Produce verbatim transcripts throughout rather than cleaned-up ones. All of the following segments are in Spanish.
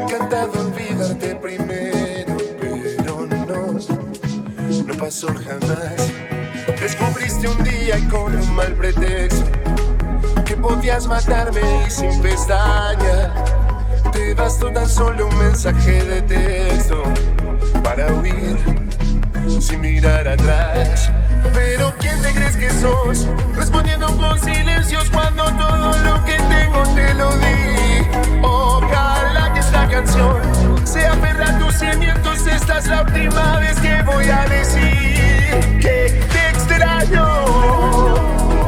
encantado olvidarte primero, pero no, no pasó jamás. Descubriste un día y con un mal pretexto que podías matarme y sin pestaña te bastó tan solo un mensaje de texto para huir sin mirar atrás. Pero ¿quién te crees que sos? Respondiendo con silencios cuando todo lo que tengo te lo di. Ojalá que esta canción se aferra a tus cimientos. Esta es la última vez que voy a decir que te extraño.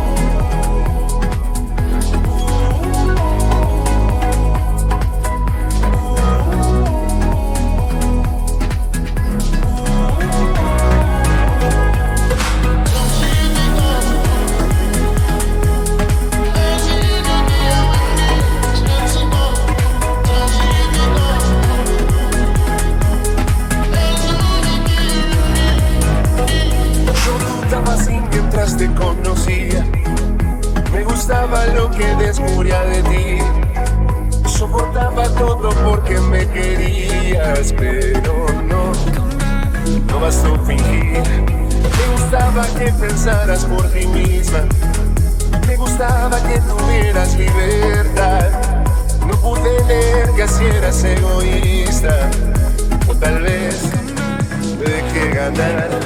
Te conocía, me gustaba lo que descubría de ti. Soportaba todo porque me querías, pero no, no bastó fingir. Me gustaba que pensaras por ti misma, me gustaba que tuvieras libertad. No pude leer que así eras egoísta, o tal vez me dejé ganar.